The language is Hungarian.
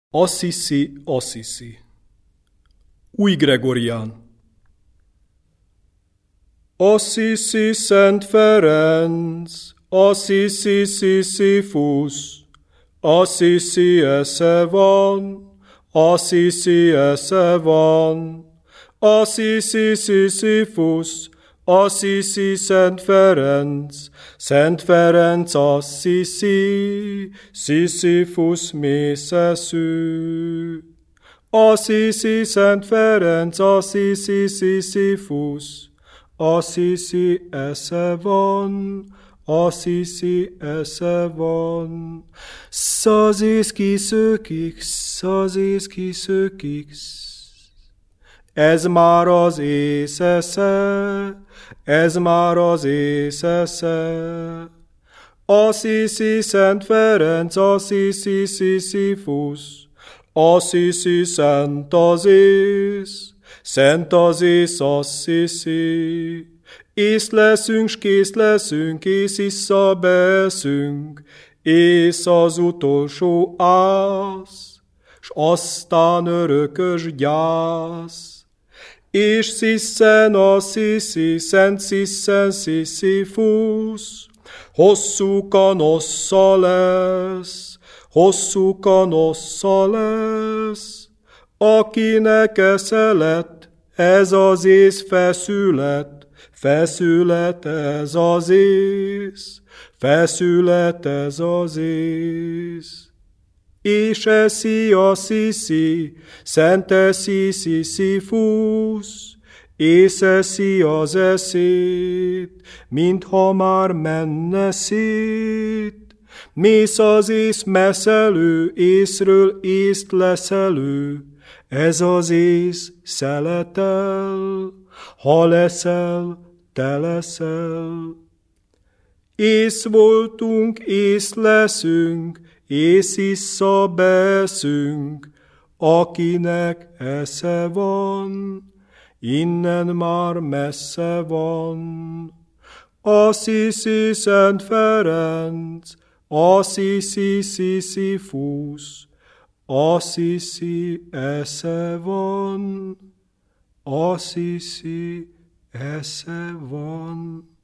Assisi, Assisi. Új Gregorián. Assisi Szent Ferenc, Assisi Sisyphus, Assisi esze van, Assisi esze van, Assisi Sisyphus, Assisi Szent Ferenc, Szent Ferenc Assisi, Sisyphus mészeszű. Assisi Szent Ferenc, Assisi Sisyphus, Assisi esze van, Assisi esze van. Szazész kiszökik, ez már az észesze, ez már az észesze. Assisi Szent Ferenc, Assisi Sisyphus, Assisi Szent az ész, Assisi. Ész leszünk, s kész leszünk, ész visszabeszünk, ész az utolsó ász, s aztán örökös gyász. És sziszen Assisi, Szent sziszen Sisyphus, hosszú kanossza lesz, akinek esze lett, ez az ész feszület ez az ész, feszület ez az ész. És eszi Assisi, Szent eszi Sisyphus, észeszi az eszét, mintha már menne szét. Mész az ész messzelő, észről észt leszelő, ez az ész szeletel, ha leszel, te leszel. Ész voltunk, ész leszünk, ész visszabeszünk, akinek esze van, innen már messze van. Assisi Szent Ferenc, Assisi Sisyphus, Assisi esze van, Assisi esze van.